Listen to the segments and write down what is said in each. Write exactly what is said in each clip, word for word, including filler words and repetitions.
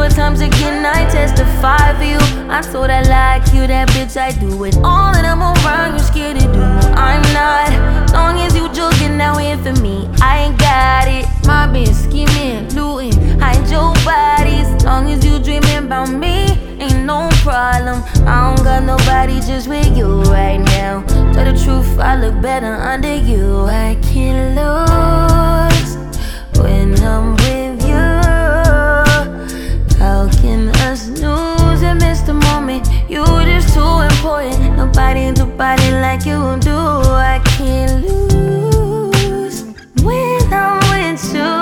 More times again I testify for you. I told I like you, that bitch I do it. All that I'm around, you scared to do. I'm not. Long as you joking now here for me, I ain't got it. My bitch scheming, looting, hide your bodies. Long as you dreaming about me, ain't no problem. I don't got nobody just with you right now. Tell the truth, I look better under you. I can't lose when I'm with you. How can us lose and miss the moment? You just too important. Nobody do body like you do. I can't lose when I'm with you.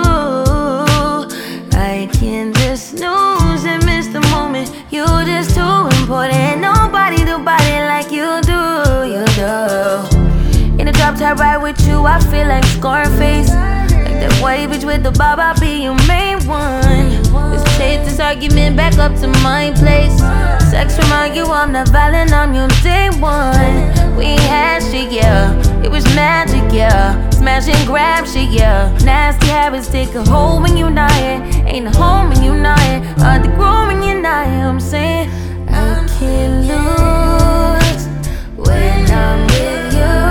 I can't just snooze and miss the moment. You just too important. Nobody do body like you do. You do. In the drop top ride with you, I feel like Scarface. Like that white bitch with the bob, I'll be your main one. Let's take this argument back up to my place. Sex remind you I'm not violent, I'm your day one. We had shit, yeah. It was magic, yeah. Smash and grab shit, yeah. Nasty habits take a hold when you're not here. Ain't a home when you're not here. Hard to grow when you're not here. I'm saying I can't lose when I'm with you.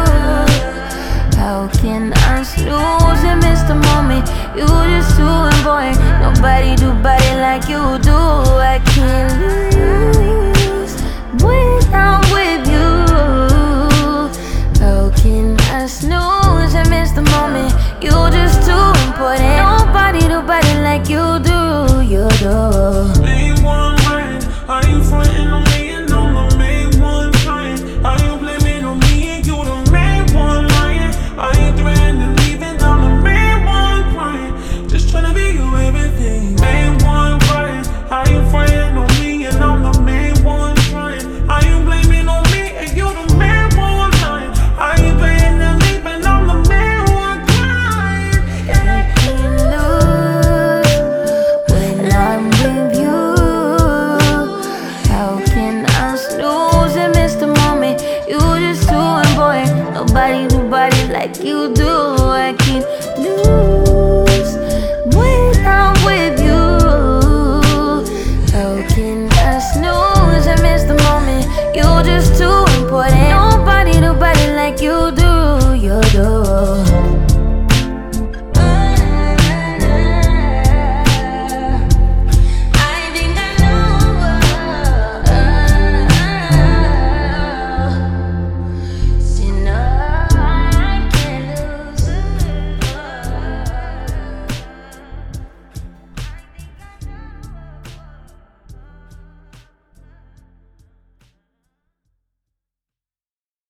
How can I lose and miss the moment? You just too important. Nobody do body like you do.